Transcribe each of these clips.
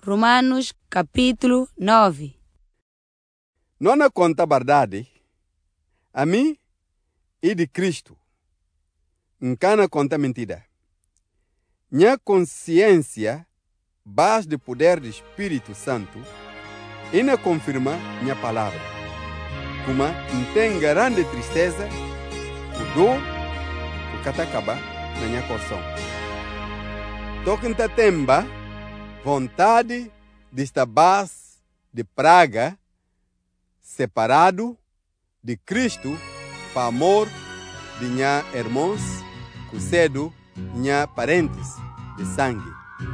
Romanos capítulo 9. Não conta a verdade, a mim e de Cristo. Não conta mentira. Minha consciência, base do poder do Espírito Santo, e não confirma minha palavra. Como não tem grande tristeza, o dor, o catacaba na minha coração. Toquenta temba, vontade de estar base de praga, separado de Cristo, para amor de minha irmãos, que cedo minha parentes de sangue.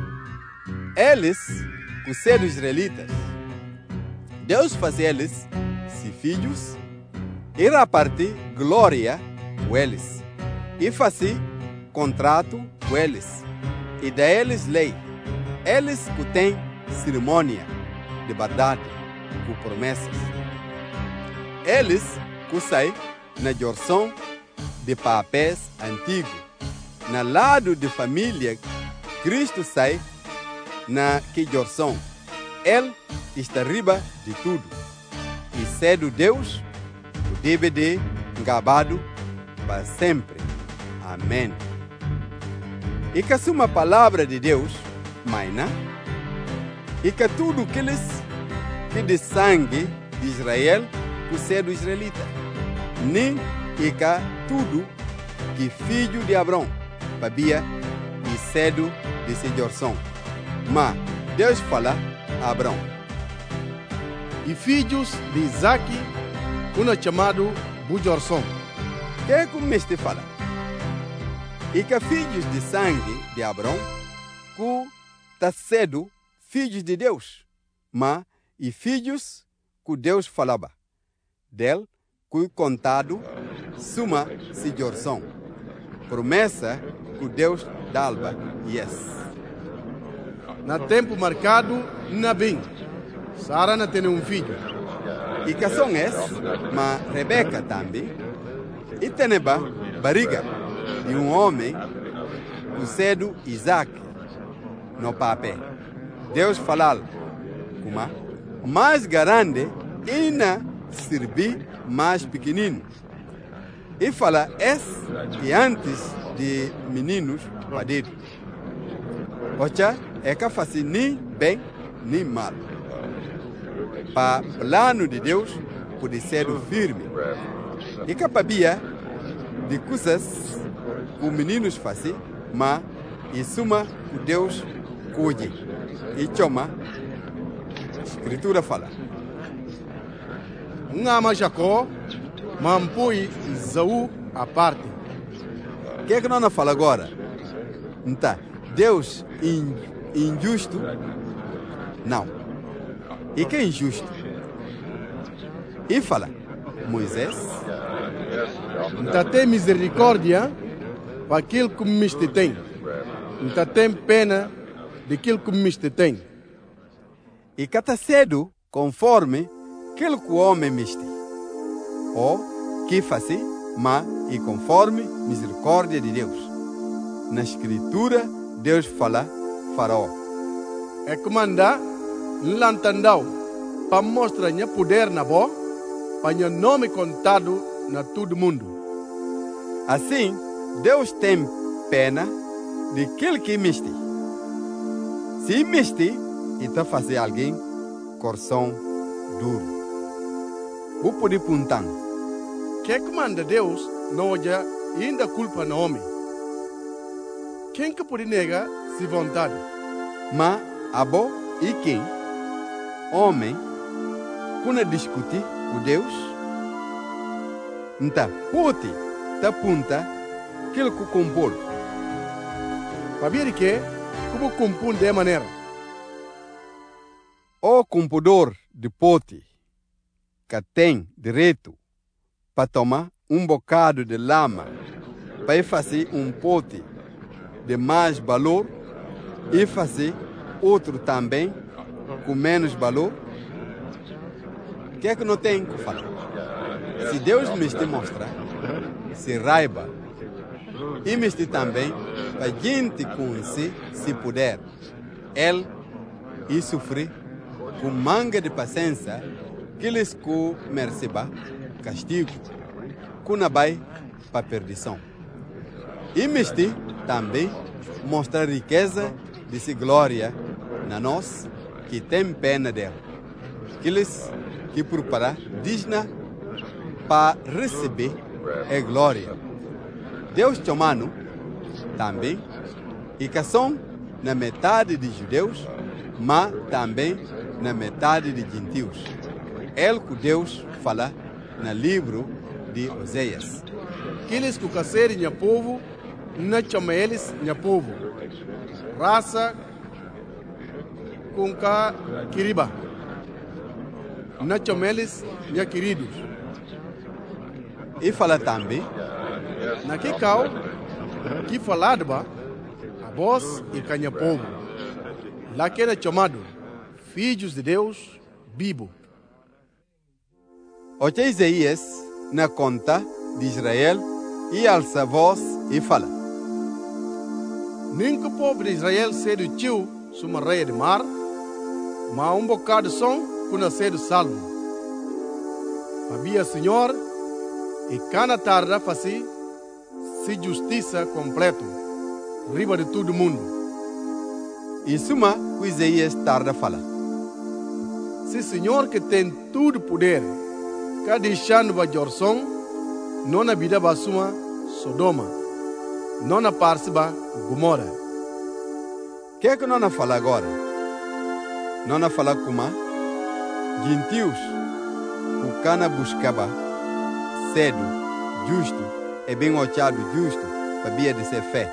Eles, que cedo israelitas, Deus faz eles se filhos e repartir glória com eles e fazer contrato com eles e dá eles lei. Eles que têm cerimônia de verdade com promessas. Eles que saem na jorção de papéis antigos. Na lado de família, Cristo sai na que jorção. Ele está riba de tudo. E cedo Deus, o DVD gabado para sempre. Amém. E que uma palavra de Deus, maina, e que tudo aqueles que de sangue de Israel, que cedo israelita, nem e que tudo que filho de Abraão, babia e cedo de sejorção. Mas Deus fala a Abraão. E filhos de Isaac, chamado Bujorson. Que é como este fala? E que filhos de sangue de Abraão, que está cedo filhos de Deus, mas e filhos que Deus falava. Del, que contado, suma sejorção. Promessa que Deus dava, yes. Na tempo marcado, na bem. Sara não tem um filho. E que são esses, mas Rebeca também. E tem barriga de um homem, o cedo Isaac, no papel. Deus falou, como mais grande, e na servir mais pequenino. E fala, e antes de meninos, padeiros. Ocha, é que faz nem bem, nem mal. Para o plano de Deus, pode ser firme. E que sabia de coisas que os meninos fazem, mas e suma o Deus cuide. E chama, a Escritura fala. Ama Jacó, mas põe Esaú à parte. O que é que nós fala agora? Então, Deus injusto? Não. E que é injusto? E fala, Moisés? Não tem misericórdia para aquilo que me tem. Não tem pena daquilo que me tem. E que está cedo conforme aquilo que o homem miste. Ou que faz, mas e conforme misericórdia de Deus. Na Escritura, Deus fala Faraó. É comandar, lantandau, para mostrar o poder na boa, para o nome contado na todo mundo. Assim, Deus tem pena de aquele que miste. Se miste, então fazer alguém coração duro. Vou poder puntar. Que comanda Deus não olha ainda culpa no homem. Quem que pode negar se vontade? Mas, abo e quem? Homem, quando discutir com Deus, então, pode te punta aquilo que compor. Para ver que, como compor de maneira? O comprador de pote que tem direito para tomar um bocado de lama para fazer um pote de mais valor e fazer outro também com menos valor. O que é que não tem que falar? Se Deus me mostra, se raiva, e me também, para gente conhecer, se puder, Ele e sofrer com manga de paciência que lhes co merceba castigo, que não vai para perdição. E este também mostra a riqueza de sua glória na nós que tem pena dela, que prepara digna para receber a glória. Deus chamando também, e que são na metade de judeus, mas também na metade de gentios. É o que Deus fala no livro de Oséias. Aqueles que caserem meu povo, não chamam eles meu povo. Raça com quiriba. Não chamam eles meus queridos. E fala também, naquele cal, que falado a voz e canha povo. Lá que era chamado filhos de Deus vivo. Oche Isaías na conta de Israel e alça a voz e fala. Nem que o povo de Israel seja o tio suma rei de mar, mas bocado de som que nascer salvo. Havia Senhor e cada tarde fazer se justiça completa, riba de todo mundo. E suma que Isaías tarda fala. Se Senhor que tem todo poder, que deixando a jorção, não na vida ba suma Sodoma, não na parse ba Gomorra. Que é que não fala agora? Não fala como gentios, o cana buscava cedo, justo, e bem ochado justo, para via de ser fé.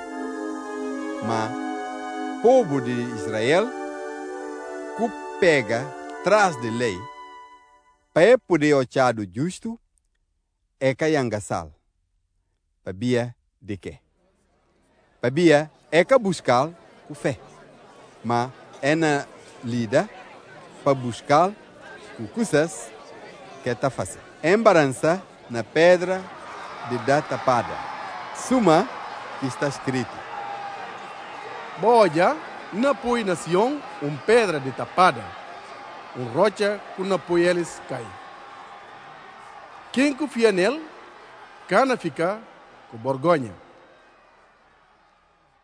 Mas povo de Israel, que pega traz de lei, para poder ochado justo, é caiangasal. Para via de quê? Para via é que buscar com fé. Mas é na lida para buscar com coisas que está fácil. Embarança na pedra de dar tapada. Suma que está escrito. Boia, não põe na Sião pedra de tapada, rocha que não põe eles cai. Quem confia nele, cana fica com vergonha.